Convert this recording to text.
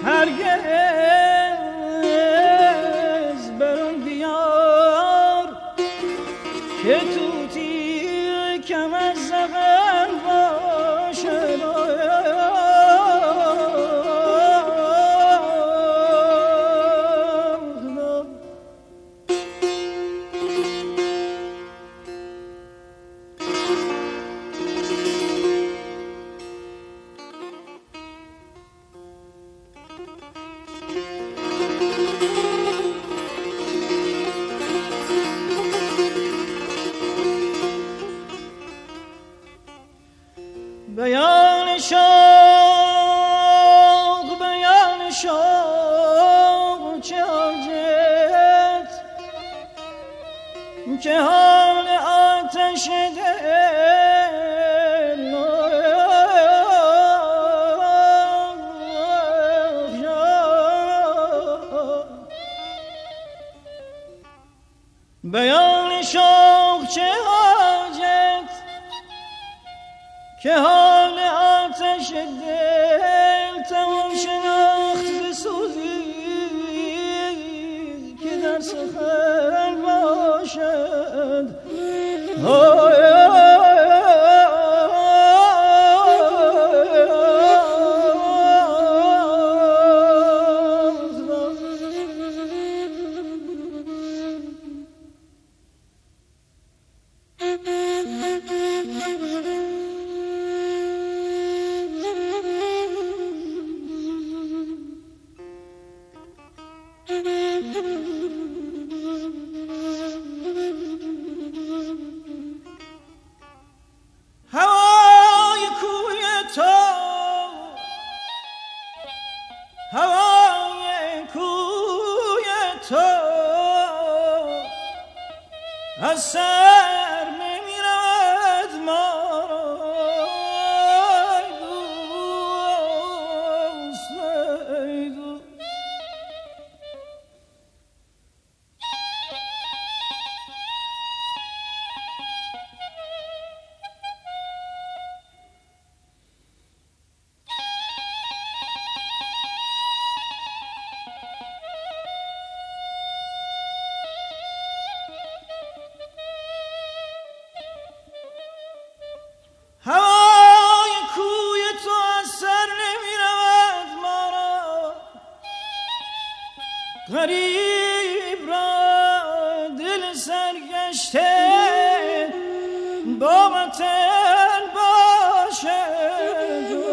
هرگز برون بیار که توتی کم از زغن باشد. بیان شوق چه حاجت که حال آتش دل بیان شوق چه حاجت که حال آتش دل تمام شناخت ز سوزی که در سخن باشد. هوای کوی تو از سر نمیرود ما هوای کوی تو از سر نمیرود ما را غریب را دل سرگشته با وطن باشد.